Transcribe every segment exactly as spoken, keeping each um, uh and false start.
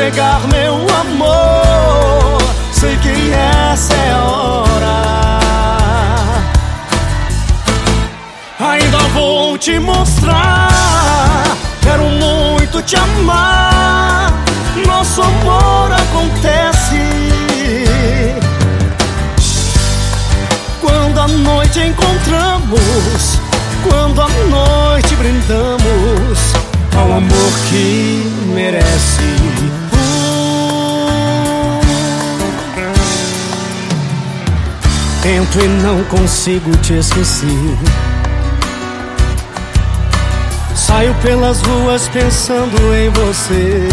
entregar meu amor. Sei que essa é a hora. Ainda vou te mostrar. Quero muito te amar. Nosso amor acontece quando a noite encontramos, quando a noite brindamos ao amor que merece. Tento e não consigo te esquecer. Saio pelas ruas pensando em você.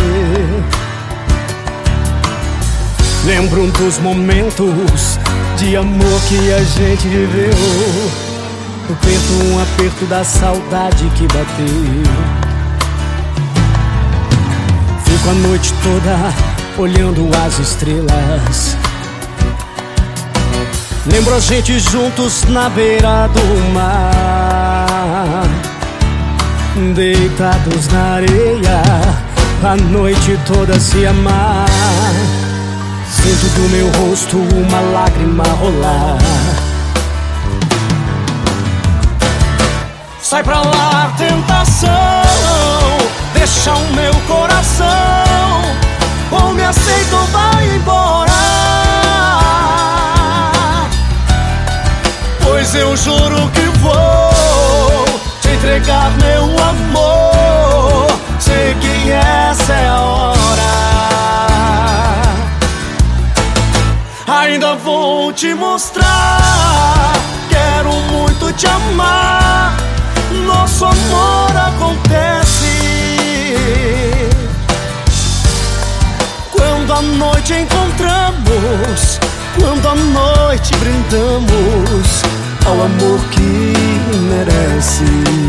Lembro dos momentos de amor que a gente viveu. No peito um aperto da saudade que bateu. Fico a noite toda olhando as estrelas. Lembro a gente juntos na beira do mar, deitados na areia, a noite toda se amar. Sinto do meu rosto uma lágrima rolar. Sai pra lá, tentação, deixa o meu coração, ou me aceita ou vai embora. Pois eu juro que vou te entregar meu amor. Sei que essa é a hora. Ainda vou te mostrar. Quero muito te amar. Nosso amor acontece quando a noite encontramos, quando a noite brindamos ao amor que merece.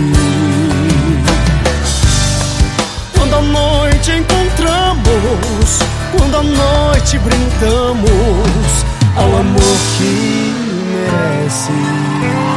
Quando a noite encontramos, quando a noite brindamos ao amor que merece.